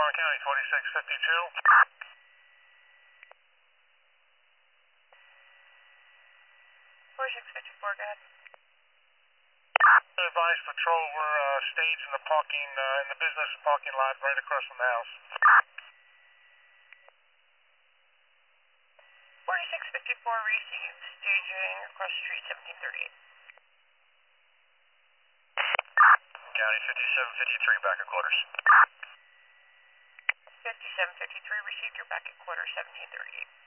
Long County 4652. Go ahead. Advised patrol, we're staged in the parking, in the business parking lot right across from the house. 4654 received, staging across the street, 1738. County 5753, back at quarters. 5753 received, you're back at quarters, 1738.